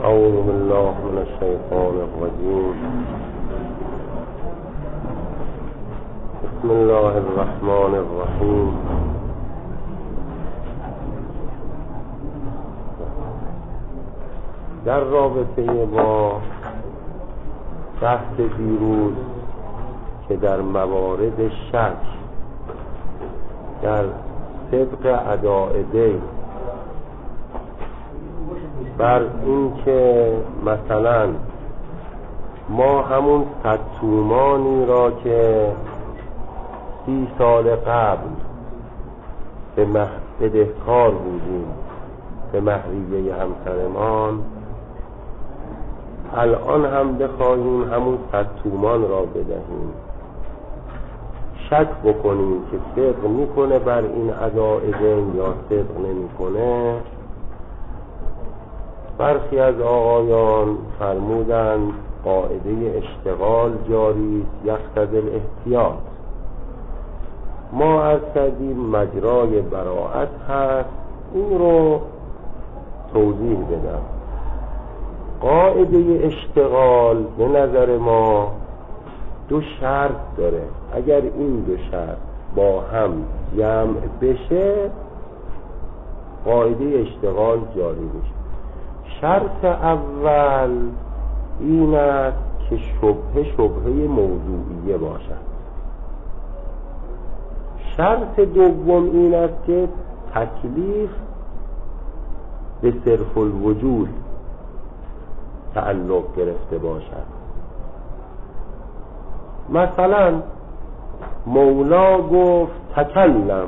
أعوذ بالله من الشيطان الرجيم. بسم الله الرحمن الرحیم. در رابطه با بحث دیروز که در موارد شک در صدق اداء دین، بر این که مثلا ما همون 100 تومانی را که 30 سال قبل به بدهکار بودیم به مهریه همسرمان، الان هم بخواهیم همون 100 تومان را بدهیم، شک بکنیم که صدق میکنه بر این اداء دین یا صدق نمیکنه. برخی از آقایان فرمودند قاعده اشتغال جاری یقتضی الاحتیاط. ما از کردیم مجرای براءت هست، این رو توضیح بدم. قاعده اشتغال به نظر ما 2 شرط داره. اگر این 2 شرط با هم جمع بشه قاعده اشتغال جاری میشه. شرط اول این است که شبهه موضوعیه باشد. شرط دوم این است که تکلیف به صرف الوجود تعلق گرفته باشد. مثلا مولا گفت تکلم،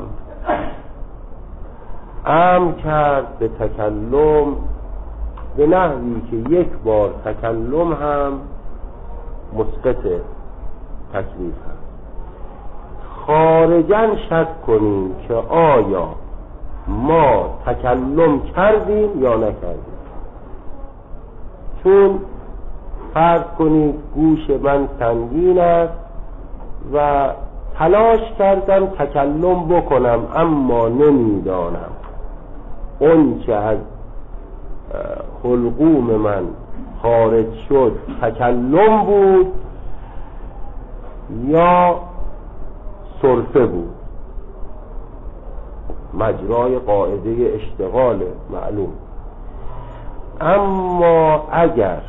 امر کرد به تکلم به نحوی که 1 بار تکلم هم مسقط تکلیف هست. خارجاً شک کنیم که آیا ما تکلم کردیم یا نکردیم. چون فرض کنید گوش من سنگین است و تلاش کردم تکلم بکنم اما نمیدانم اون که از حلقوم من خارج شد تکلم بود یا سرفه بود. مجرای قاعده اشتغال معلوم. اما اگر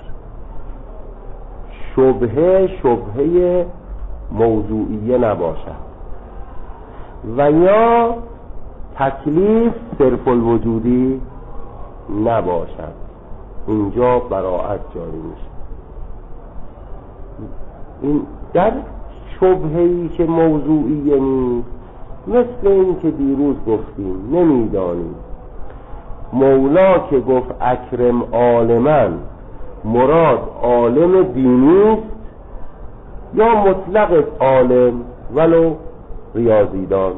شبهه موضوعیه نباشد و یا تکلیف صرف الوجودی نباشد، اینجا براءت جاری میشه. این در شبهه‌ای که موضوعیه نیست، مثل این که دیروز گفتیم نمیدانیم مولا که گفت اکرم عالمن مراد عالم دینی است یا مطلق عالم ولو ریاضیدان.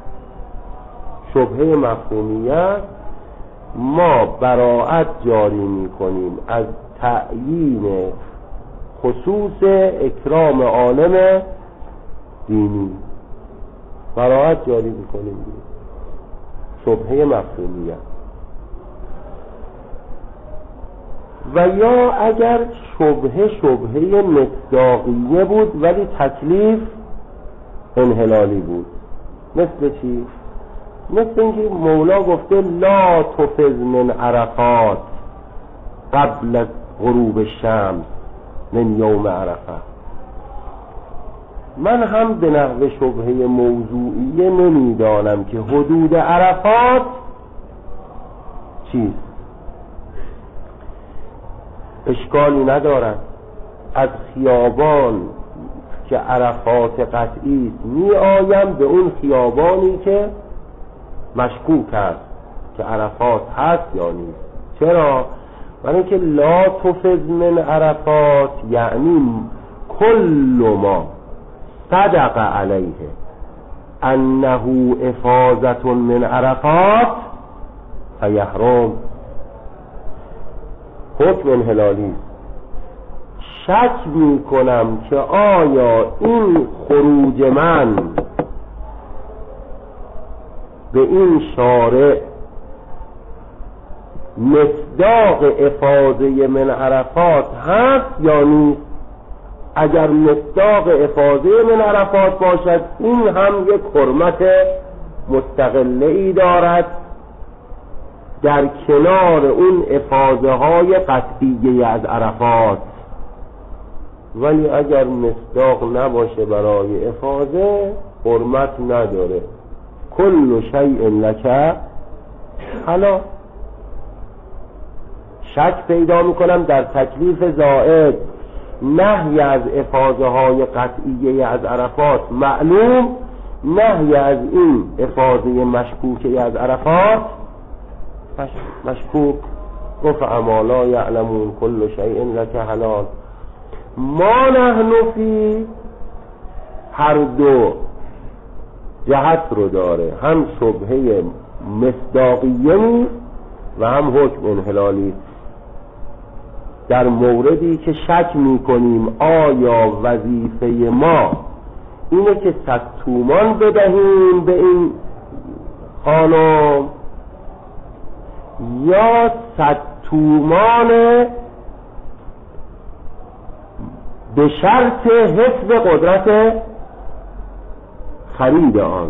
شبهه مفهومیت ما براءت جاری میکنیم از تعیین خصوص اکرام عالم دینی، براءت جاری میکنیم. شبهه مفهومیت. و یا اگر شبهه مصداقیه بود ولی تکلیف انحلالی بود. مثل چی؟ مثل اینکه مولا گفته لا تفز من عرفات قبل غروب الشمس من یوم عرفه. من هم به نحو شبهه موضوعیه نمیدانم که حدود عرفات چیست. اشکالی ندارد. از خیابان که عرفات قطعی است می آیم به اون خیابانی که مشکوک است که عرفات هست یا نیست. چرا؟ برای اینکه لا تفز من عرفات یعنی کل ما صدق علیه انه افاظت من عرفات فیحرم. حکم انحلالی. شک می کنم که آیا این خروج من به این شارع مصداق افاضه من عرفات هست یا نیست؟ اگر مصداق افاضه من عرفات باشد این هم یک حرمت مستقله ای دارد در کنار اون افاضه های قطعیه از عرفات. ولی اگر مصداق نباشه برای افاضه حرمت نداره. کل شیء لک حلال. شک پیدا میکنم در تکلیف زائد. نهی از افاضه های قطعیه از عرفات معلوم، نهی از این افاضه مشکوکه از عرفات مشکوک. گفت اما لا یعلمون کل شیء لک حلال. ما نحن فی هر دو جهت رو داره، هم شبهه مصداقیه نیست و هم حکم انحلالی. در موردی که شک میکنیم آیا وظیفه ما اینه که 100 تومان بدهیم به این خانم یا 100 تومان به شرط حفظ قدرت خرید آن.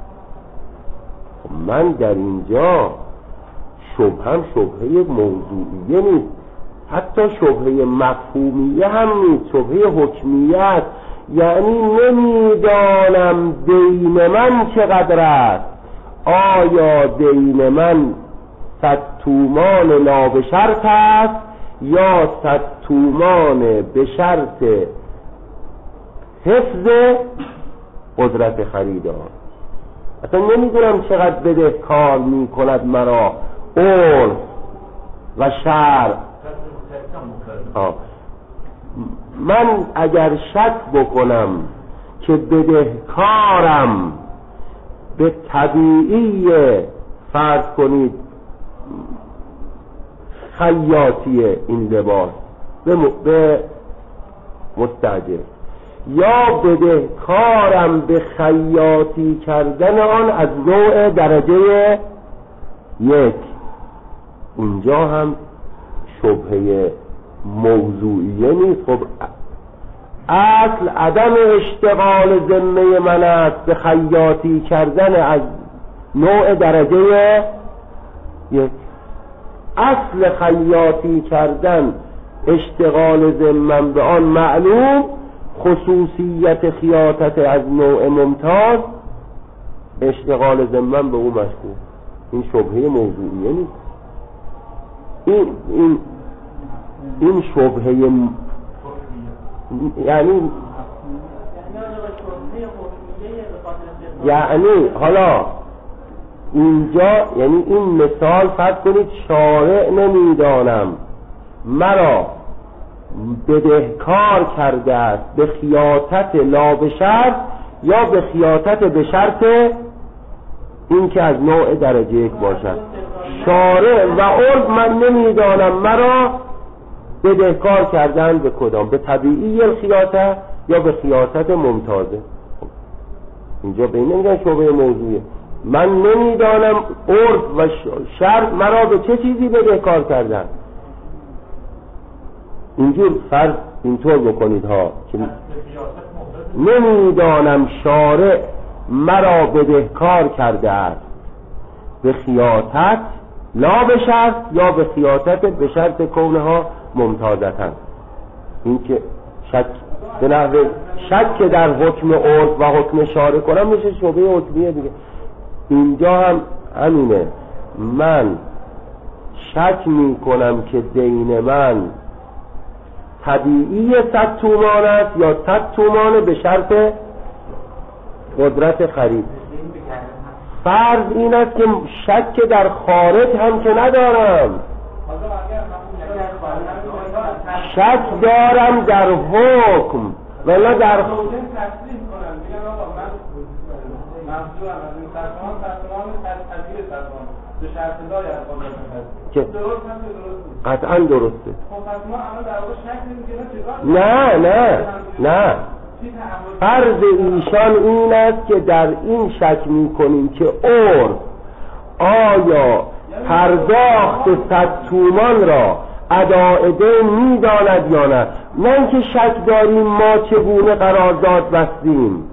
من در اینجا شبهه موضوعیه نیست، حتی شبهه مفهومیه هم نیست، شبهه حکمیه است. یعنی نمیدانم دین من چقدر است، آیا دین من 100 تومان لا به شرط است یا 100 تومان به شرط حفظ قدرت خرید آن. اصلا نمیدونم چقدر بدهکار میکند مرا عرف و شرع. من اگر شک بکنم که بدهکارم به طبیعی فرض کنید خیاطی این لباس به مستاجر، یا بدهکارم به خیاطی کردن آن از نوع درجه 1، اونجا هم شبهه موضوعیه نیست. خب اصل عدم اشتغال ذمه من است به خیاطی کردن از نوع درجه 1. اصل خیاطی کردن اشتغال ذمم به آن معلوم، خصوصیت خیاطت از نوع ممتاز اشتغال ذمم به او مشکوک. این شبهه موضوعیه نیست. این شبهه یعنی حالا اینجا یعنی این مثال فرض کنید شارع نمیدانم مرا بدهکار کرده است به خیاطت لا به شرط یا به خیاطت به شرط این که از نوع درجه 1 باشد. شارع و عرف من نمیدانم مرا بدهکار کردن به کدام، به طبیعی الخیاطه یا به خیاطت ممتازه. اینجا به این نمیگن شبهه موضوعیه. من نمیدانم عرف و شرع مرا به چه چیزی بدهکار کردن. اینطور بکنید ها که نمیدانم شارع مرا بدهکار کرده است به خیاطت لا به شرط یا به خیاطت به شرط کونها ممتازتن. این که شک در حکم عرف و حکم شارع کنم میشه شبهه حکمیه دیگه. اینجا هم همینه. من شک میکنم که دین من طبیعی 100 تومان است یا 100 تومان به شرط قدرت خرید. فرض این است که شک در خارج هم که ندارم، شک دارم در حکم ولی در قطعا درسته. نه فرض ایشان این است که در این شک میکنیم که عرف آیا پرداخت 100 تومان را اداء دین می‌داند یا نه. نه اینکه شک داریم ما چگونه قرارداد بستیم.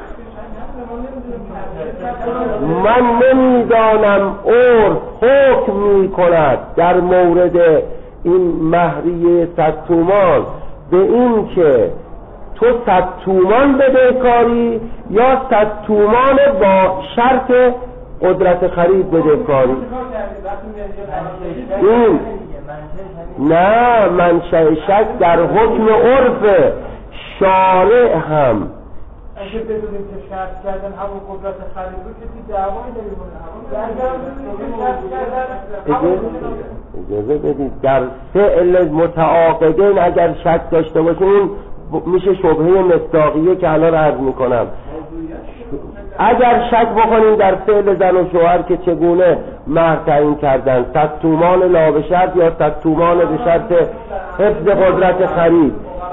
من نمیدانم عرف حکم می‌کند در مورد این مهریه 100 تومان به این که تو 100 تومان بدهکاری یا 100 تومان با شرط قدرت خرید بدهکاری. این نه، منشأ شک در حکم عرف. شارع هم اگه بدونیم که شرط کردن همون قدرت خرید رو کسی دعوایی نمی‌کنه. اجازه بدید در فعل متعاقدین اگر شک داشته باشیم میشه شبهه مصداقیه که الان عرض میکنم. اگر شک بکنیم در فعل زن و شوهر که چگونه مهر تعیین کردن، 100 تومان لا به شرط یا 100 تومان به شرط حفظ قدرت خرید،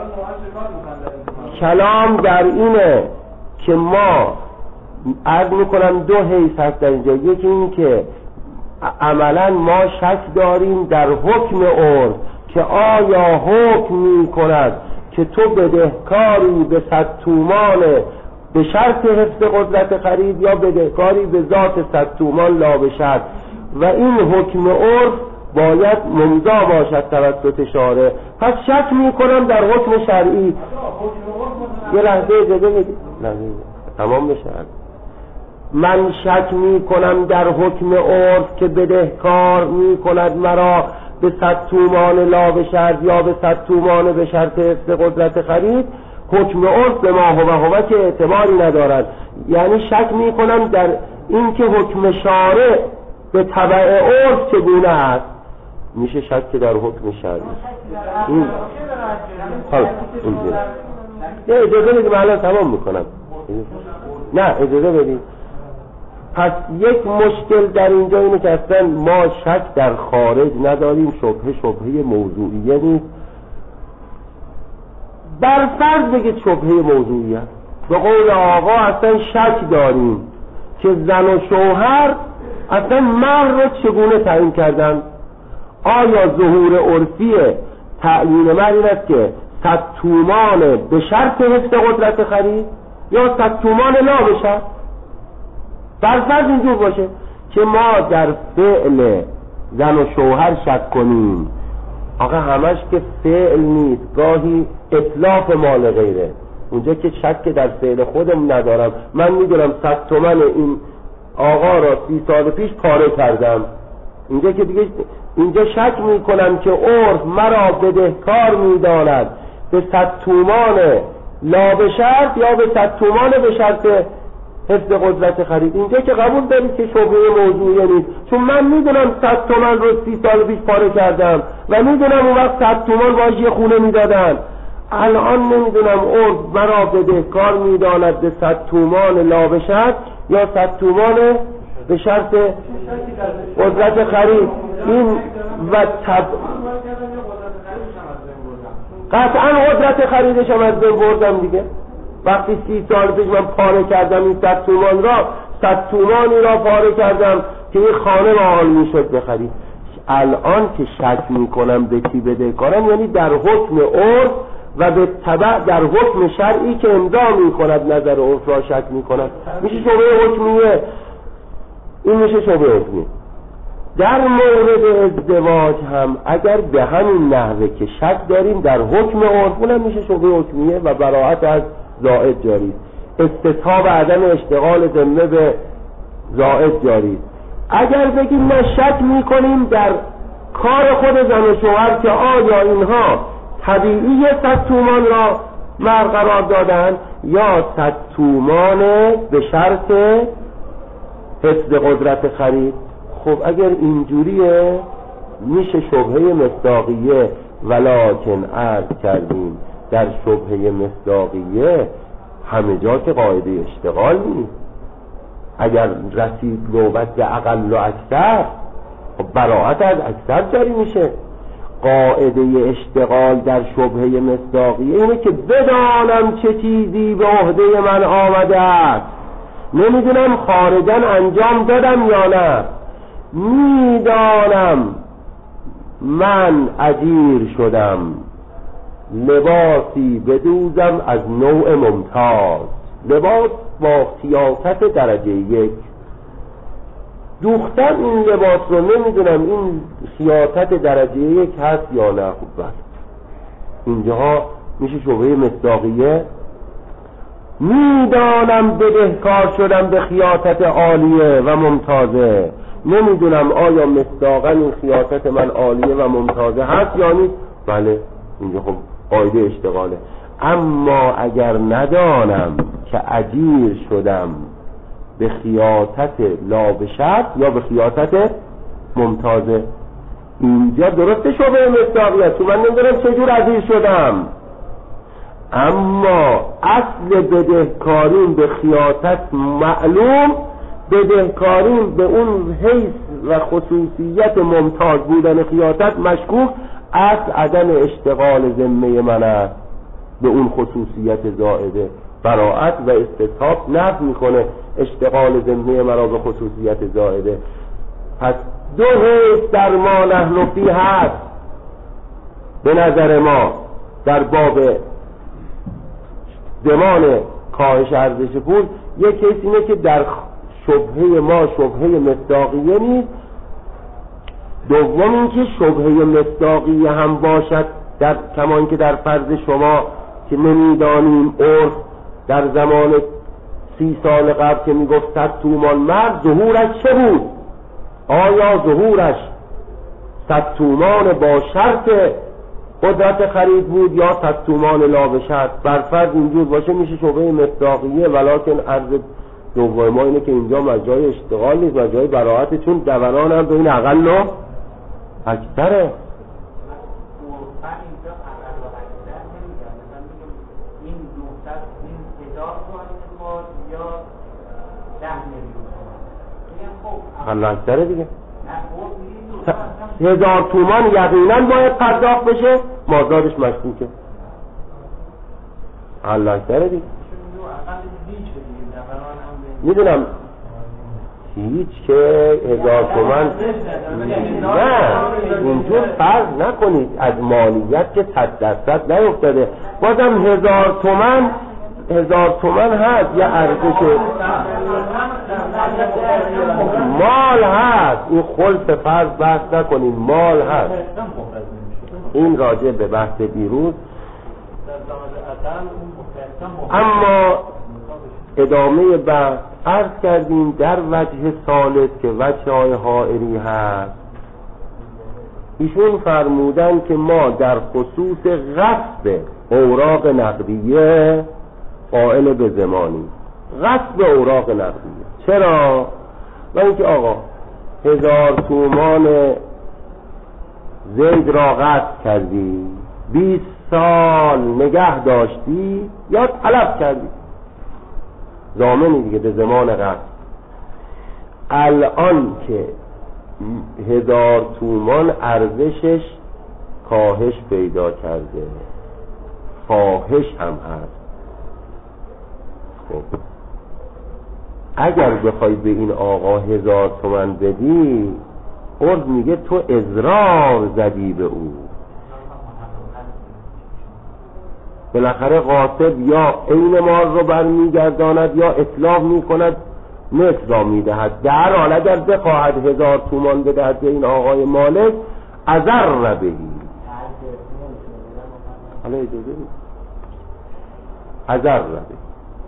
کلام در اینه که ما عرض میکنم دو حیث هست در اینجا. یکی این که عملا ما شک داریم در حکم عرف که آیا حکم میکند که تو بدهکاری به 100 تومان به شرط حفظ قدرت خرید یا بدهکاری به ذات 100 تومان لا به شرط، و این حکم عرف باید ممضا باشد توسط شارع. پس شک میکنم در حکم شرعی. یه لحظه اجازه بدید تمام بشه. من شک میکنم در حکم عرف که بدهکار میکند مرا به 100 تومان لا به شرط یا به 100 تومان به شرط حفظ قدرت خرید. حکم عرف به ما هو که اعتباری ندارد. یعنی شک میکنم در این که حکم شارع به تبع عرف چگونه است. میشه شک در حکم شرعی. این نه اجازه بدید من الان تمام میکنم. نه اجازه بدید. پس یک مشکل در اینجا اینه که اصلا ما شک در خارج نداریم. شبهه موضوعیه نیست. بر فرض بگید شبهه موضوعیه، به قول آقا اصلا شک داریم که زن و شوهر اصلا مهر رو چگونه تعیین کردن. آیا ظهور عرفی تعیین مهر این است که 100 تومان به شرط حفظ قدرت خرید یا 100 تومان لا به شرط؟ برفرض اینجور باشه که ما در فعل زن و شوهر شک کنیم. آقا همش که فعل نیست، گاهی اتلاف مال غیره. اونجا که شک در فعل خودم ندارم، من میدونم 100 تومن این آقا را 30 سال پیش پاره کردم. اینجا که دیگه اینجا شک میکنم که عرف مرا بدهکار میداند به 100 تومان لا به شرط یا به 100 تومان به شرط حفظ قدرت خرید. اینجا که قبول دارید که شبهه موضوعی نیست، چون من میدونم 100 تومن رو 30 سال پیش پاره کردم و میدونم اون وقت 100 تومن باش یه خونه میدادن. الان نمیدونم عرف مرا بدهکار میداند به 100 تومان لا به شرط یا 100 تومان به شرط قدرت خرید. این و قطعا قدرت خریدش هم از بین بردم دیگه. وقتی 30 سال پیش من پاره کردم این 100 تومان را، 100 تومانی را پاره کردم که این خانه معال میشد بخرید. الان که شک میکنم به چی بدهکارم، یعنی در حکم عرف و به تبع در حکم شرعی که امضا میکند نظر عرف را شک میکنم. میشه شبهه حکمیه. این میشه شبهه حکمی. در مورد ازدواج هم اگر به همین نحوه که شک داریم در حکم عرف، اونم میشه شبهه حکمیه و براءت از زائد جاری. استصحاب عدم اشتغال ذمه به زائد جاری. اگر بگیم ما شک میکنیم در کار خود زن و شوهر که آیا اینها طبیعی 100 تومان را مهر قرار دادن یا 100 تومان به شرط حفظ قدرت خرید. خب اگر اینجوریه میشه شبهه مصداقیه، ولکن عرض کردیم در شبهه مصداقیه همه جا که قاعده اشتغال نیست. اگر رسید نوبت به اقل و اکثر، خب براءت از اکثر جاری میشه. قاعده اشتغال در شبهه مصداقیه اینه که بدانم چه چیزی به عهده من آمده است، نمیدونم خارجاً انجام دادم یا نه. میدانم من اجیر شدم، لباسی بدوزم از نوع ممتاز. لباس با خیاطت درجه 1. دوختن این لباس رو نمیدونم این خیاطت درجه 1 هست یا نه. خوب بس اینجاها میشه شبهه مصداقیه. میدانم بدهکار شدم به خیاطت عالیه و ممتازه، نمیدونم آیا مصداقا این خیاطت من عالیه و ممتازه هست یا نیست. بله اینجا خب قاعده اشتغاله. اما اگر ندانم که اجیر شدم به خیاطت لا به شرط یا به خیاطت ممتازه، اینجا درسته شبه مصداقیت، تو من نمیدونم چجور اجیر شدم. اما اصل بدهکاریم به خیاطت معلوم، بدهکاریم به اون حیث و خصوصیت ممتاز بودن خیاطت مشکوک، اصل عدم اشتغال ذمه من است به اون خصوصیت زائده. براءت و استصحاب نفی میکنه اشتغال ذمه مرا به خصوصیت زائده. پس دو حیث در ما نحن فی هست به نظر ما در باب زمان کاهش ارزش پول. یک حیث اینه که در شبهه ما شبهه مصداقیه نیست. دوم این که شبهه مصداقیه هم باشد در کمان که در فرض شما که نمیدانیم عرف در زمان 30 سال قبل که میگفت 100 تومان مرد ظهورش چه بود؟ آیا ظهورش 100 تومان با شرط قدرت خرید بود یا 100 تومان لا به شرط؟ بر فرض اینجور باشه میشه شبهه مصداقیه. ولکن عرض دوم ما اینه که اینجا مجای اشتغال نیست، مجای براءت، چون دوران هم بین اقل و اکثره. اقل و اکثره دیگه. 1000 تومان یقینا باید پرداخت بشه، مازادش مشکوکه. اقل و اکثره دیگه. میدونم هیچ که 1000 تومان نه اینجور فرض نکنید از مالیت که 100% نیفتاده. بازم 1000 تومان هست یه ارزش مال هست. این خلط فرض بحث نکنید، مال هست. این راجع به بحث دیروز. اما ادامه بحث عرض کردیم در وجه ثالث که وجه های حائری هست. ایشون فرمودن که ما در خصوص غصب اوراق نقدیه قائل به زمانی. غصب اوراق نقدیه چرا؟ و اینکه آقا 1000 تومان زید را غصب کردی، 20 سال نگه داشتی یا طلب کردی، ضامنی دیگه به زمان غصب. الان که 1000 تومان ارزشش کاهش پیدا کرده، خواهش هم هست. خب اگر بخوای به این آقا 1000 تومان بدی، عرف میگه تو اضرار زدی به او. بالاخره غاصب یا عین مال رو برمیگرداند یا اتلاف میکند، مثل را میدهد. در حال اگر بخواهد 1000 تومان بدهد به این آقای مالک، اضر بهی. حالا اجازه بید اضر بهی.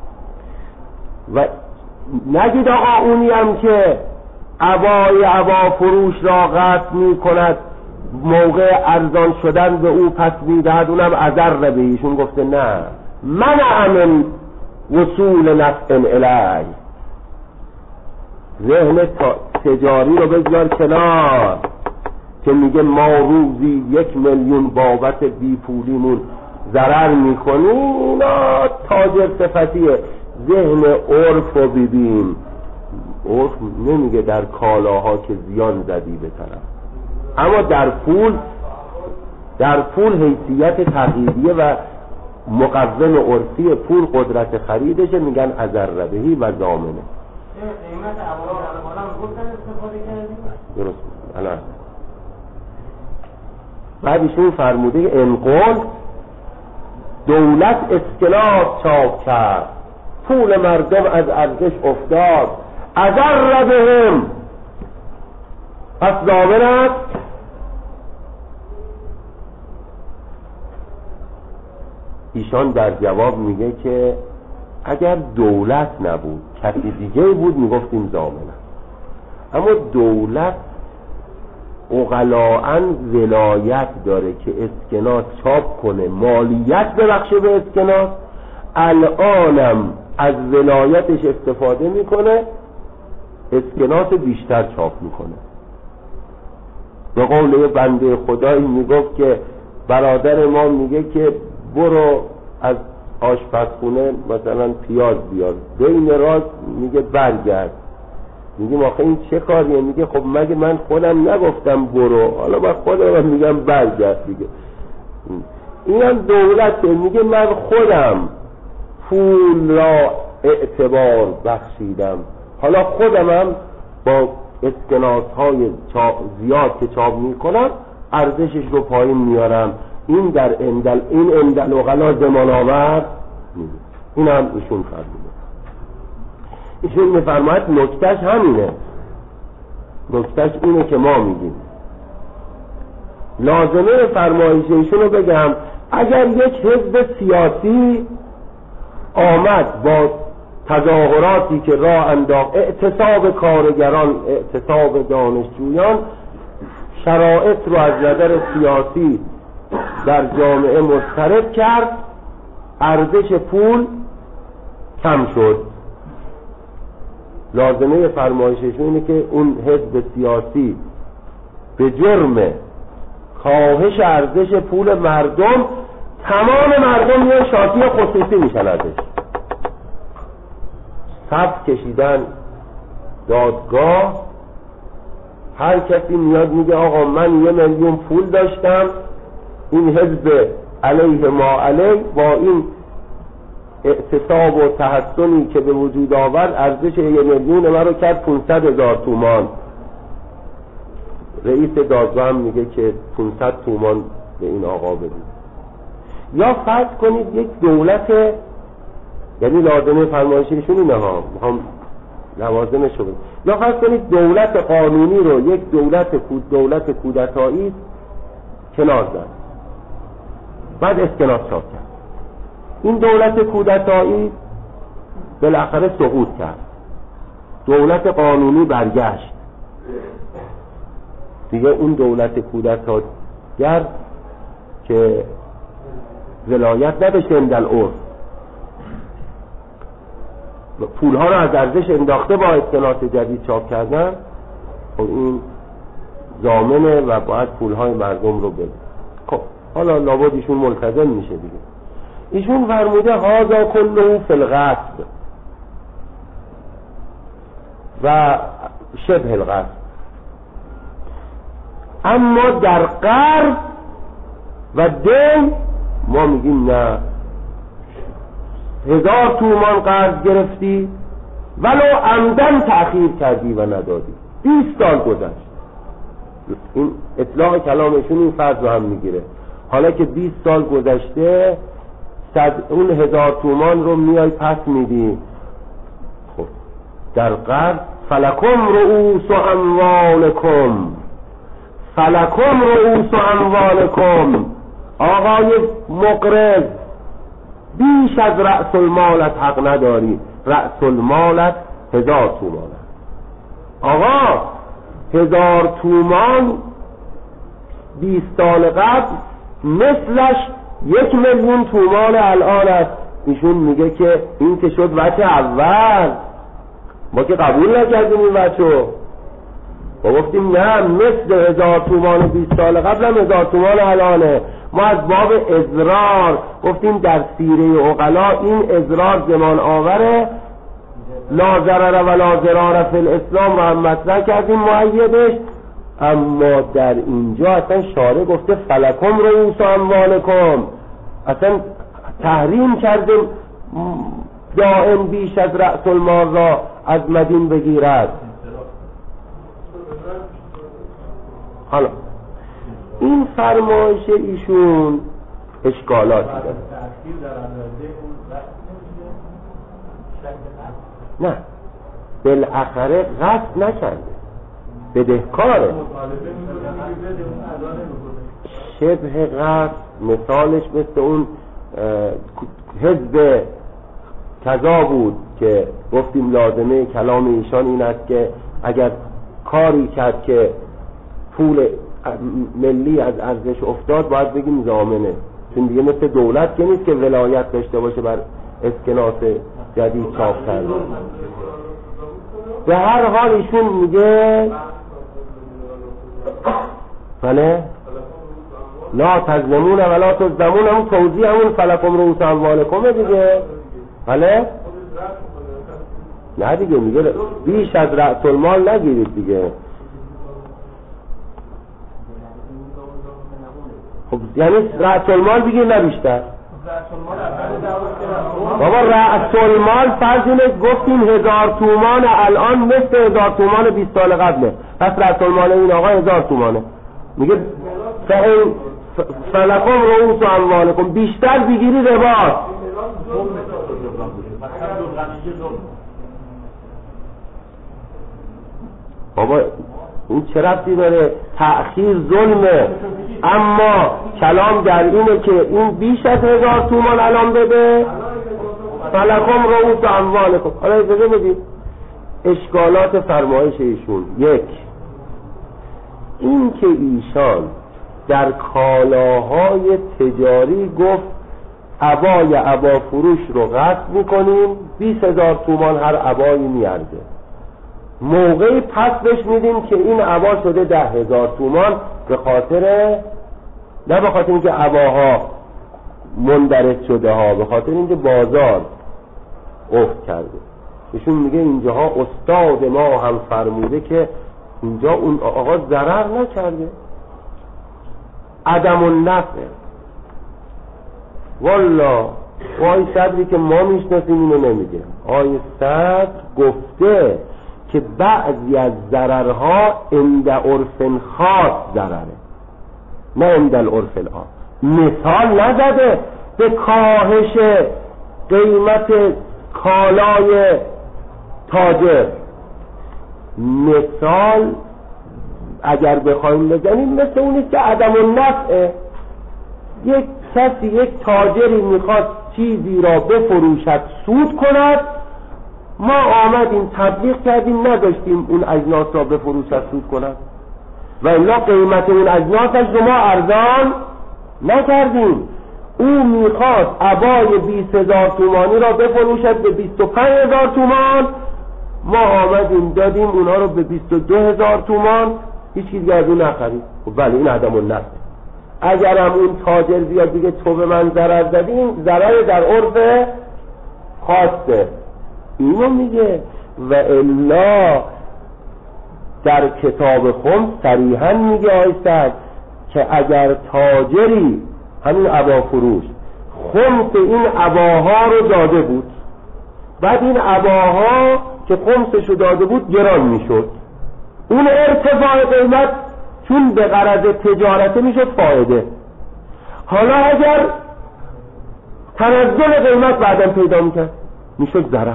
و نگید آقا اونی هم که عبا فروش را غصب میکند، موقع ارزان شدن به او پس میدهد، اونم اضر بهیشون گفته نه، منع من وصول نفع الی. ذهن تجاری رو بذار کنار که میگه ما روزی 1 میلیون بابت بی پولیمون ضرر میکنیم. اینا تاجر صفتیه. ذهن عرف رو ببین. عرف نمیگه در کالاها که زیان زدی به طرف، اما در پول حیثیت تقییدیه و مقوم عرفی پول قدرت خریدشه، میگن اضر بهی و ضامنه. قیمت اوراق هم گفتن استفاده کردیم. درست الان بعد ایشون فرموده انقل دولت اسکناس چاپ کرد، پول مردم از ارزش افتاد، اضر بهم، پس ضامن است. ایشان در جواب میگه که اگر دولت نبود کسی دیگه بود میگفتیم ضامن است، اما دولت اغلاً ولایت داره که اسکناس چاپ کنه، مالیت ببخشه به اسکناس، الانم از ولایتش استفاده میکنه، اسکناس بیشتر چاپ میکنه. به قول بنده خدایی میگفت که برادر ما میگه که برو از آشپزخونه مثلا پیاز بیار، بین راست میگه برگرد، میگه آخه این چه کاریه؟ میگه خب مگه من خودم نگفتم برو، حالا من خودم میگم برگرد دیگه. اینم دولته، میگه من خودم پول را اعتبار بخشیدم، حالا خودمم با اسکناس های زیاد که چاپ میکنم ارزشش رو پایین میارم. این در اندل و غلا زمان آورد. این هم ایشون فرموده. ایشون میفرماید نکتش همینه، نکتش اینه که ما میگیم. لازمه فرمایش ایشون رو بگم، اگر یک حزب سیاسی آمد با تظاهراتی که راه انداخت، اعتصاب کارگران، اعتصاب دانشجویان، شرایط رو از نظر سیاسی در جامعه مضطرب کرد، ارزش پول کم شد. لازمه فرمایششون اینه که اون حزب سیاسی به جرم کاهش ارزش پول مردم، تمام مردم یه شاکی خصوصی میشن ازش. صف کشیدن دادگاه، هر کسی میاد میگه آقا من 1 میلیون پول داشتم، این حزب علیه ما علیه با این اعتصاب و تحسنی که به وجود آورد ارزش 1 میلیون من رو کرد 500,000 تومان. رئیس دادگاه هم میگه که 500 تومان به این آقا بدید. یا فرض کنید یک دولت، یعنی لازمه فرمایشیشون اینه ها، میخوام لوازمش رو بگم، یا فرض کنید دولت قانونی رو یک دولت کودتایی کنار زد، بعد اسکناس چاپ کرد. این دولت کودتایی بالاخره سقوط کرد، دولت قانونی برگشت، دیگه اون دولت کودتاگر که ولایت نداشته اندل عرف، پولها رو از ارزش انداخته با اسکناس جدید چاپ کردن، خب این ضامنه و باید پولهای مردم رو بده. خب حالا لابد ایشون ملتزم میشه دیگه. ایشون فرموده هذا كله فی الغصب و شبه الغصب، اما در قرض و دین ما میگیم نه، 1000 تومان قرض گرفتی ولو عمدن تأخیر کردی و ندادی، 20 سال گذشت. این اطلاق کلامشون این فرض رو هم میگیره، حالا که 20 سال گذشته اون 1000 تومان رو میای پس میدی. خب در قرض فلکم رؤوس اموالکم، فلکم رؤوس اموالکم، آقای مقرض بیش از رأس المالت حق نداری، رأس المالت 1000 تومان. آقا 1000 تومان 20 سال قبل مثلش 1 میلیون تومان الان است. ایشون میگه که این که شد وجه اول، ما که قبول نکردیم این وجه، ما گفتیم نه، مثل 1000 تومان 20 سال قبل هم 1000 تومان الانه. ما از باب اضرار گفتیم در سیره عقلا این اضرار زمان آوره، لا ضرر و لا ضرار فی الاسلام رو هم مطرح کردیم مؤیدش. اما در اینجا اصلا شارع گفته فلکم رؤوس اموالکم، اصلا تحریم کردیم دائم بیش از رأس المال را از مدین بگیرد. حالا این فرمایش ایشون اشکالاتی داره. نه بالاخره قصد نکرده، بدهکاره. شبه قصد مثالش مثل اون حزب کذا بود که گفتیم لازمه کلام ایشان این است که اگر کاری کرد که پول ملی از ارزش افتاد باید بگیم ضامنه، چون دیگه مثل دولت که نیست که ولایت داشته باشه بر اسکناس جدید چاپ کرده. به هر حال ایشون میگه بله لا تظلمون ولا تظلمون، همون توضیح همون فلکم رؤوس اموالکم دیگه. بله نه دیگه میگه بیش از رأس المال نگیرید دیگه. خب یعنی رأس المال بگیر نه بیشتر. بابا رأس المال فرض اینه گفتیم 1000 تومان الان مثل 1000 تومان 20 سال قبله، پس رأس المال این آقا 1000 تومانه. میگه فلکم رؤوس اموالکم، بیشتر بگیری رباست. بابا این چه ربطی داره؟ تأخیر ظلمه، اما کلام در اینه که این بیش از 1000 تومان الان بده. فلکم رؤوس اموالکم. حالا اجازه بدید اشکالات فرمایش ایشون. یک، این که ایشان در کالاهای تجاری گفت عبا فروش رو قطع میکنیم 20,000 تومان هر عبایی میارزه، موقعی پس بهش میدیم که این عبا شده 10,000 تومان، به خاطر نه به خاطر اینکه عباها مندرج شده ها، به خاطر اینکه بازار افت کرده. ایشون میگه اینجاها استاد ما هم فرموده که اینجا اون آقا ضرر نکرده، عدم النفع. والا آقای صدری که ما میشناسیم اینو نمیگه. آقای صدر گفته که بعضی از ضررها عند عرف خاص ضرره، نه عند العرف العام. مثال نزده به کاهش قیمت کالای تاجر. مثال اگر بخوایم بزنیم مثل اونی که عدم النفع. یک کسی، یک تاجری میخواد چیزی را بفروشد سود کند، ما آمدیم تبلیغ کردیم نذاشتیم اون اجناس را بفروشد سود کند، و الا قیمت اون اجناسش رو ما ارزان نکردیم. او میخواد عبای 20,000 تومانی را بفروشد به 25,000 تومان، ما آمدیم دادیم اونها رو به 22,000 تومان، هیچ دیگه از اون نخرید. خب بله این عدم النفع. اگر هم اون تاجر بیاد دیگه تو به من ضرر زدی، این ضرر در عرف خاصه. اینو میگه. و الا در کتاب خمس صریحا میگه آیستد که اگر تاجری همین عبا فروش خمس این عباها رو داده بود، بعد این عباها که خمسشو داده بود گران میشد، اون ارتفاع قیمت چون به غرض تجارت میشد فایده. حالا اگر تنزل قیمت بعدم پیدا میکرد میشد ضرر.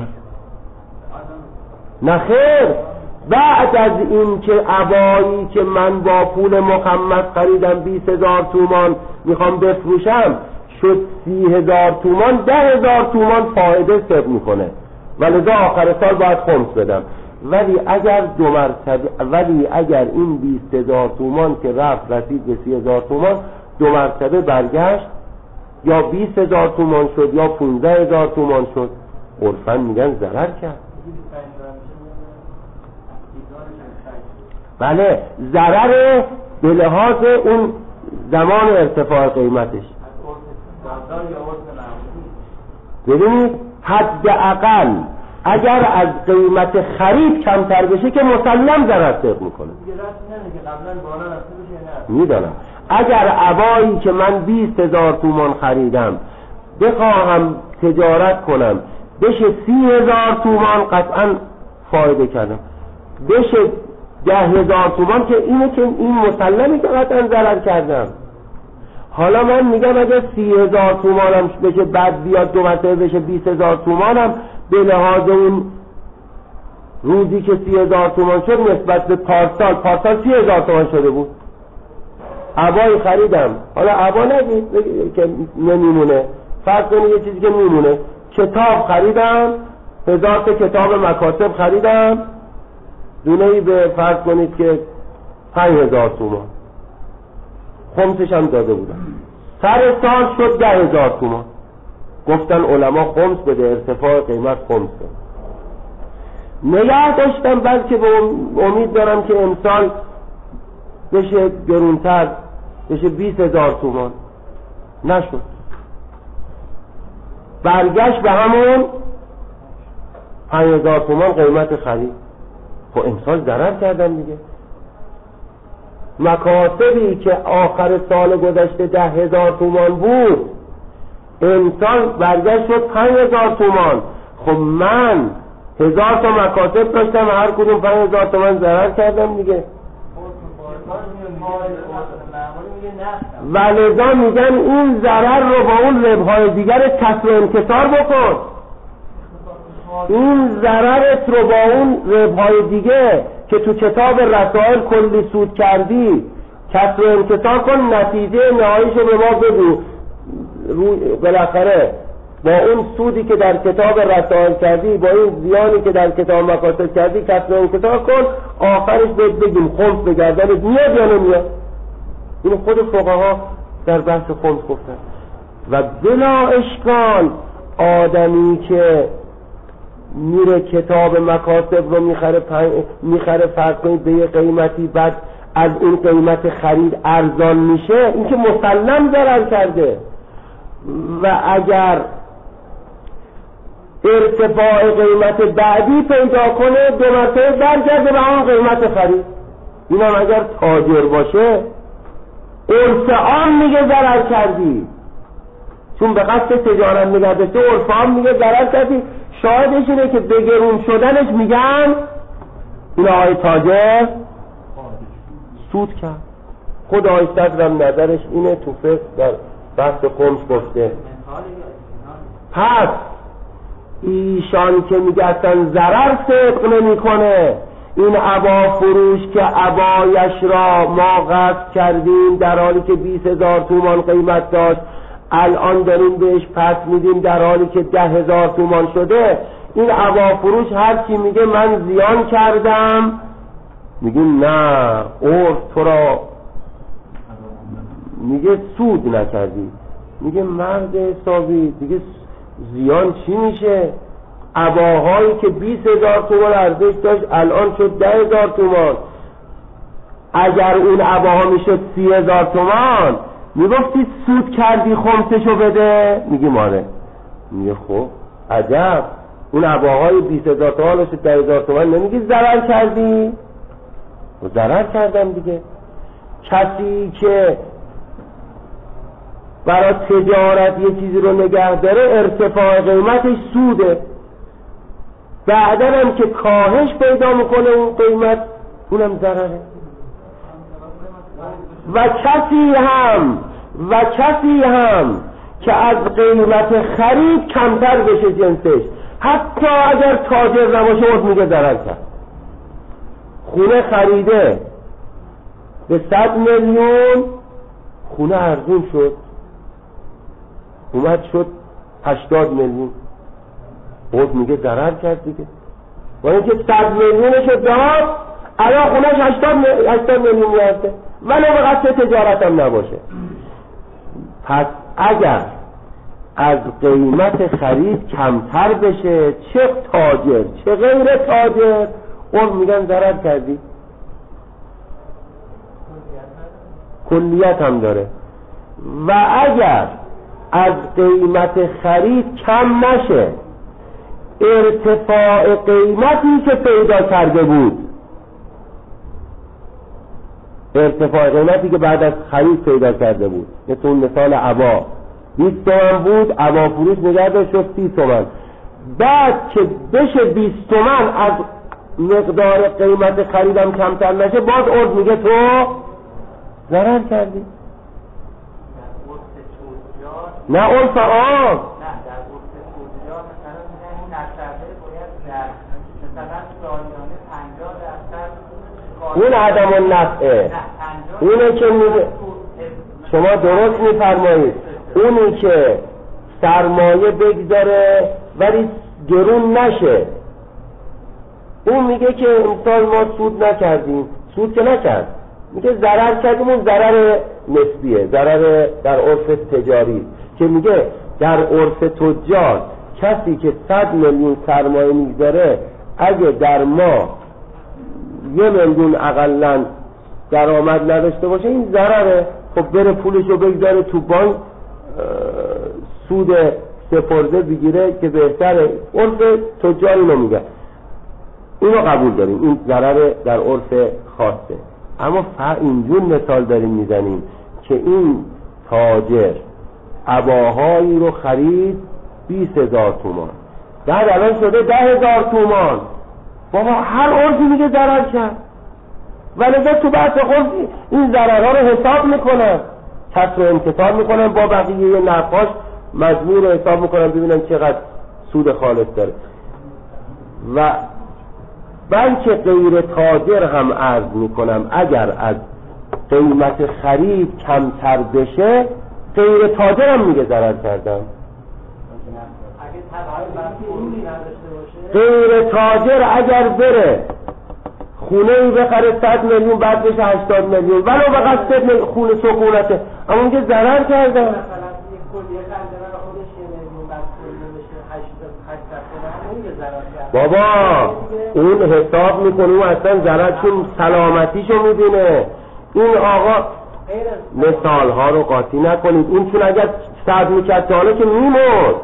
نخیر، بعد از این که عبایی که من با پول مخمس خریدم 20,000 تومان میخوام بفروشم شد 30,000 تومان، 10,000 تومان فایده سب میکنه و لذا آخر سال باید خمس بدم. ولی اگر این 20,000 تومان که رسید به 30,000 تومان 2 مرتبه برگشت، یا 20,000 تومان شد یا 15,000 تومان شد، عرفاً میگن ضرر کرد. بله ضرر به لحاظ اون زمان ارتفاع قیمتش. ببینید حداقل اگر از قیمت خرید کمتر بشه که مسلم ضرر سبب میکنه. میدانم اگر عبایی که من 20,000 تومان خریدم بخواهم تجارت کنم بشه 30,000 تومان قطعا فایده کردم، بشه 10,000 تومان که اینه که این مسلمه که قطعا ضرر کردم. حالا من میگم اگه 30,000 تومانم بشه بعد بیاد 2 مرتبه بشه 20,000 تومانم به لحاظ اون روزی که 30,000 تومان شد نسبت به پارسال 30,000 تومان شده بود. عبایی خریدم، حالا عبا نگید که نمیمونه، فرض کنید یه چیزی که میمونه. کتاب خریدم، 1000 تا کتاب مکاتب خریدم، دونه‌ای به فرض کنید که 5,000 تومان، خمسش هم داده بودم. سر سال شد 10,000 تومان. گفتن علما خمس بده، ارتفاع قیمت خمس بده. نگه داشتم بلکه به امید دارم که امسال بشه گرونتر، بشه 20,000 تومان. نشد، برگشت به همون 5,000 تومان قیمت خرید. خب امسال ضرر کردم دیگه. مکاسبی که آخر سال گذشته 10,000 تومان بود امسال برگشت شد 5,000 تومان. خب من 1000 تا مکاسب داشتم، هر کدوم 5,000 تومان ضرر کردم دیگه. و لذا میگن این ضرر رو با اون ربح‌های دیگر کسر و انکسار بکن. این ضررت رو با اون ربح‌های دیگه که تو کتاب رسائل کلی سود کردی کسر و انکسار کن، نتیجه نهاییشو به ما بگو. بالاخره با اون سودی که در کتاب رسائل کردی، با این زیانی که در کتاب مکاسب کردی کسر و انکسار کن، آخرش بهت بگیم خمس به گردنت میاد یا نمیاد. این خود فقها در بحث خمس گفتن. و بلا اشکال آدمی که میره کتاب مکاسب رو میخره فرض کنید به یه قیمتی، بعد از این قیمت خرید ارزان میشه، این که مسلم ضرر کرده. و اگر ارتفاع قیمت بعدی پیدا کنه 2 مرتبه برگرده به همون قیمت خرید. اینم اگر تاجر باشه عرف عام میگه ضرر کردی، چون به قصد تجارت نگه داشته عرف عام میگه ضرر کردی. شاهدش اینه که به گرون شدنش میگن این آقای تاجر سود کرد. خود آقای صدرم نظرش اینه، تو فقه در بحث خمس گفته. پس ایشان که میگه اصلا ضرر صدق نمی کنه، این عبا فروش که عبایش را ما قصد کردیم در حالی که 20,000 تومان قیمت داشت، الان داریم بهش پس میدیم در حالی که 10,000 تومان شده، این عبا فروش هر چی میگه من زیان کردم، میگیم نه عرف تو را میگه سود نکردی. میگه مرد حسابی دیگه زیان چی میشه؟ عباهایی که 20,000 تومان ارزش داشت الان شد 10,000 تومان. اگر اون عباها میشد 30,000 تومان میگفتی سود کردی خمسشو بده؟ میگه آره. میگه خب عجب، اون عباهای 20,000 تومان شد 10,000 تومان، نمیگی ضرر کردی؟ ضرر کردم دیگه. کسی که برای تجارت یه چیزی رو نگه داره ارتفاع قیمتش سوده، بعدا هم که کاهش پیدا میکنه اون قیمت اونم ضرره. و کسی هم که از قیمت خرید کمتر بشه جنسش، حتی اگر تاجر نباشه اون میگه ضرر کرد. خونه خریده به 100 میلیون، خونه ارزون شد اومد شد 80 میلیون، اون میگه ضرر کرد دیگه. و اینکه 100 میلیونش داد الان خونهش 80 میلیون میارده، ولی به قصد تجارت هم نباشه. پس اگر از قیمت خرید کمتر بشه، چه تاجر چه غیر تاجر اون میگن ضرر کردی. کلیت هم داره. و اگر از قیمت خرید کم نشه، ارتفاع قیمتی که پیدا کرده بود، ارتفاع قیمتی که بعد از خرید پیدا کرده بود، مثل اون مثال عبا 20 تومن بود، عبا فروش نگه داشت شد 30 تومن، بعد که بشه 20 تومن از مقدار قیمت خریدم کمتر نشه، باز عرض میگه تو ضرر کردی. نه عرف عام، اون عدم النفعه، اونه که میگه شما درست میفرمایید، اونی که سرمایه بگذاره ولی گرون نشه، اون میگه که امسال ما سود نکردیم، سود که نکرد، میگه ضرر کردیم، اون ضرر نسبیه، ضرر در عرف تجاری که میگه در عرف تجار کسی که 100 میلیون سرمایه میگذاره اگه در ما 1 میلیون اقلن درآمد نداشته باشه این ضرره. خب بره پولشو بگذاره تو بانک سود سپرده بگیره که بهتره. عرف تجار اینو میگه، اینو قبول داریم، این ضرر در عرف خاصه. اما اینجور مثال داریم میزنیم که این تاجر عباهایی رو خرید 20,000 تومان، بعد الان شده 10,000 تومان. بابا هر عرفی میگه ضرر کرد، ولی تو بحث خود این ضررها رو حساب میکنن، کسر و امتثال میکنن، با بقیه نفعاش مجموع رو حساب میکنن ببینن چقدر سود خالص داره. و بلکه غیر تاجر هم عرض میکنم اگر از قیمت خرید کمتر بشه غیر تاجر هم میگه ضرر کردم. غیر تاجر اگر بره خونه ای بخره 100 میلیون بعد بشه 80 میلیون ولو به قصد خونه سکونته، اما میگه ضرر کردم. بابا اون حساب میکنه، اون اصلا ضررشون سلامتیشو میبینه. این آقا مثال ها رو قاطی نکنید. اون چون اگر 100 میکرد تا حالا که میمرد،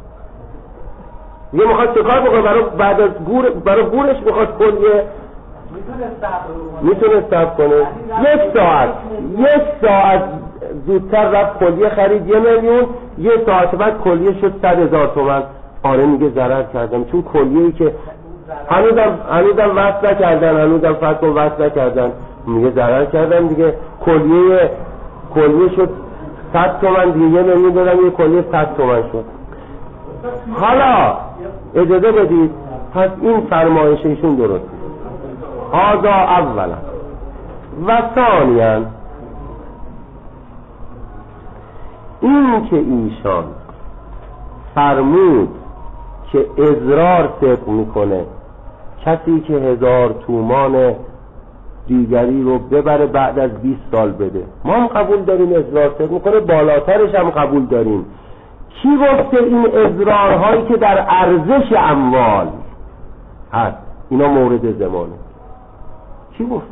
یه میخواد چه کار بکنه بعد از برای گورش میخواد کلیه میتونه صبر کنه. یک ساعت زودتر رفت کلیه خرید 1 میلیون، 1 ساعت بعد کلیه شد 100,000 تومان. آره میگه ضرر کردم، چون کلیه‌ای که هنوزم وصل نکردن، هنوزم فقط وصل نکردن، میگه ضرر کردم دیگه. کلیه شد 100 تومان دیگه، 1 میلیون دادم یه کلیه 100 تومان شد. حالا اجازه بدید، پس این فرمایش ایشون درست هذا اولا و ثانیا این که ایشان فرمود که ازرار طبق میکنه کسی که 1000 تومان دیگری رو ببره بعد از 20 سال بده، ما هم قبول داریم ازرار طبق میکنه، بالاترش هم قبول داریم. کی گفته این ازرارهایی که در ارزش اموال هست اینا مورد زمانه؟ کی گفته؟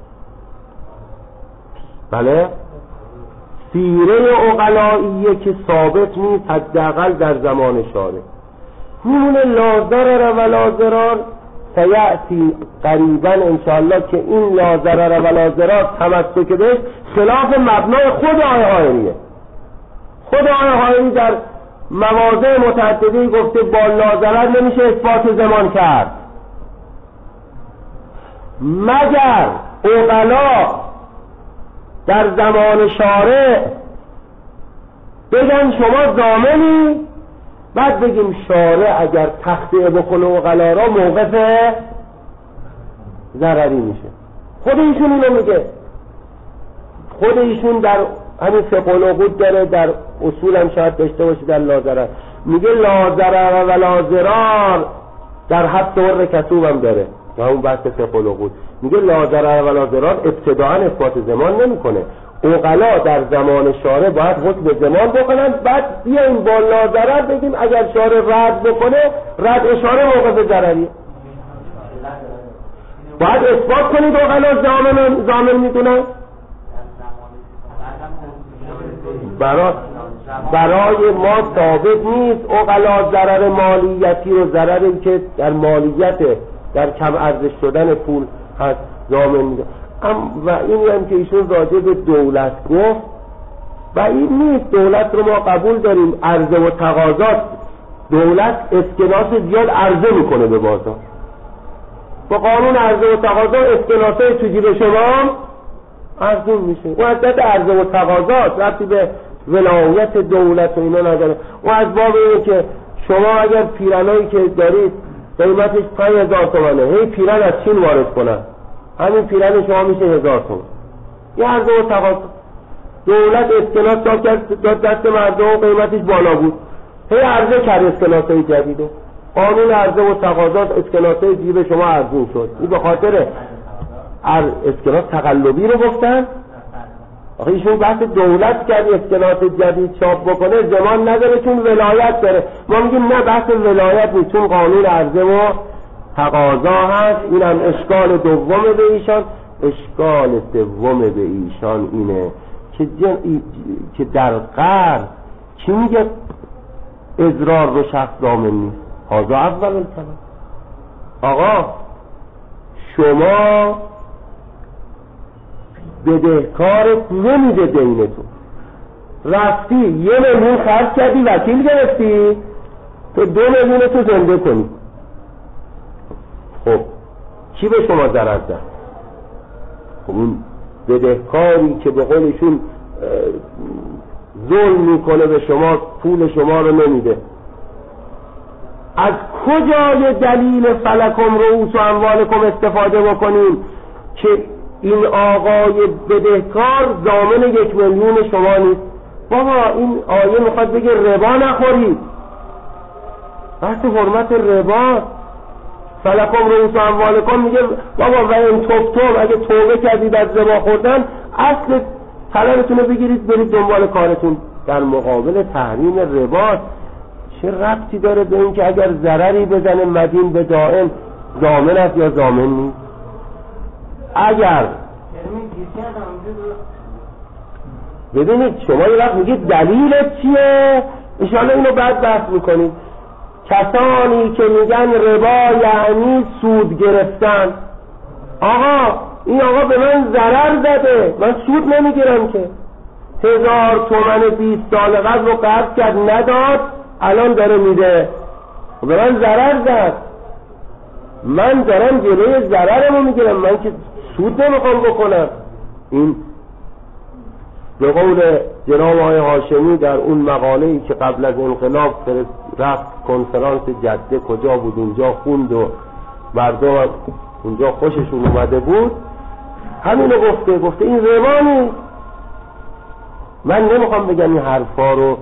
بله سیره عقلائیه که ثابت نیست حداقل در زمان شارع. میمونه لا ضرر ولا ضرار، سیأتی قریبا انشاءالله که این لا ضرر ولا ضرار تمسک بهش خلاف مبنای خود آیه هایریه. خود آیه هایری در مواضع متعددی گفته با لا ضرر نمیشه اثبات زمان کرد مگر عقلا در زمان شارع بگن شما ضامنی، بعد بگیم شارع اگر تخطئه بکنه عقلا را موقف ضرری میشه. خود ایشون اینو میگه، خود ایشون در همین فقه العقود داره، در اصول هم شاید داشته باشه در لا ضرر، میگه لا ضرر و لا ضرار در حد طور کسوب هم داره و اون بحث فقه العقود میگه لا ضرر و لا ضرار ابتداعا اثبات زمان نمیکنه. عقلا در زمان شارع باید حکم زمان بکنن، بعد بیایم با لا ضرر بگیم اگر شارع رد بکنه رد اشاره موقف ضرری. باید اثبات کنید عقلا ضامن میدونن. برای ما ثابت نیست عقلا ضرر مالیتی رو، ضرری که در مالیت در کم ارزش شدن پول هست ضامن میده. و این هم که ایشون راجع به دولت گفت و این نیست، دولت رو ما قبول داریم، عرضه و تقاضا، دولت اسکناس زیاد عرضه میکنه به بازار، با قانون عرضه و تقاضا اسکناسای تو جیب شما ارزون میشه. اون از جهت عرضه و تقاضاست، ربطی به ولایت دولت و اینا نداره. اون از باب اینه که شما اگر پیرنایی که دارید قیمتش 5000 تومنه، هی پیرن از چین وارد کنن، همین پیرن شما میشه 1000 تومن. یه عرضه و تقاضا. دولت اسکناس داد دست مردم و قیمتش بالا بود، هی عرضه کرد اسکناسای جدیدو. قانون عرضه و تقاضا اسکناسای جیب شما ارزون شد. این به خاطر اسکناس تقلبی رو گفتن. آخه ایشون بحث دولت کرد اسکناس جدید چاپ بکنه، زمان نداره چون ولایت داره. ما میگیم نه، بحث ولایت نیست، چون قانون عرضه و تقاضا هست. اینم اشکال دوم به ایشان. اشکال سوم به ایشان اینه که در قرض چی میگه اضرار رو شخص ضامن نیست. هذا اول الکلام. آقا شما بدهکارت نمیده دینتو، رفتی 1 میلیون خرج کردی وکیل گرفتی تو 2 میلیون تو زنده کنی، خب کی به شما ضرر زد؟ خب اون بدهکاری که به قولشون ظلم میکنه به شما، پول شما رو نمیده. از کجای دلیل فلکم رؤوس اموالکم استفاده بکنیم که این آقای بدهکار ضامن 1 میلیون شما نیست؟ بابا این آیه میخواد بگه ربا نخورید، بحث حرمت ربا. فلکم رؤوس اموالکم میگه بابا و این توبتم، اگه توبه کردید از ربا خوردن اصل طلبتون رو بگیرید برید دنبال کارتون. در مقابل تحریم ربا چه ربطی داره به این که اگر ضرری بزنه مدین به دائم ضامن است یا ضامن نیست؟ اگر ببینید شما یه وقت میگید دلیلت چیه، انشاءالله اینو بعد بحث میکنید. کسانی که میگن ربا یعنی سود گرفتن، آقا این آقا به من ضرر زده، من سود نمیگیرم که. 1000 تومن 20 سال قبل رو قرض کرد نداد، الان داره میده، به من ضرر زد، من دارم جلوی ضررمو میگیرم، من که سود نمیخوام بکنم. این به قول جناب آقای هاشمی در اون مقاله‌ای که قبل از انقلاب رفت کنفرانس جده کجا بود اونجا خوند و مردم اونجا خوششون اومده بود، همینو گفته این ربا نیست. من نمیخوام بگم این حرفا رو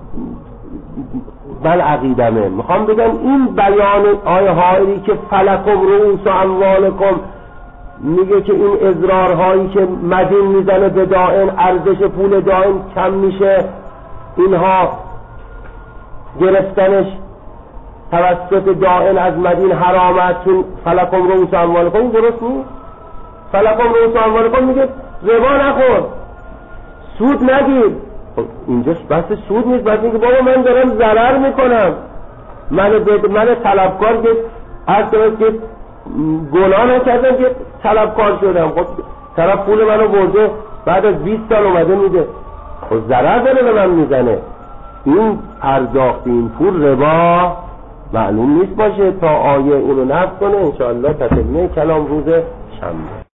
من عقیدمه، میخوام بگم این بیان آیه هایی که فلکم رؤوس اموالکم میگه که این اضرارهایی که مدین میزنه به دائن، ارزش پول دائن کم میشه، اینها گرفتنش توسط دائن از مدین حرامت، چون فلکم رؤوس اموالکم درست نیست. فلکم رؤوس اموالکم میگه ربا نخور، سود نگیر. اینجاش بحث سود نیست، بحث اینکه بابا من دارم ضرر میکنم، من طلبکار که هر طرف که گناه نکردم که طلبکار شدم. خب طرف پول منو برده بعد از 20 سال اومده میده، خب ضرر داره به من میزنه. این پرداخت این پول ربا معلوم نیست باشه تا آیه اونو نفت کنه. انشاءالله تتمه کلام روز شنبه.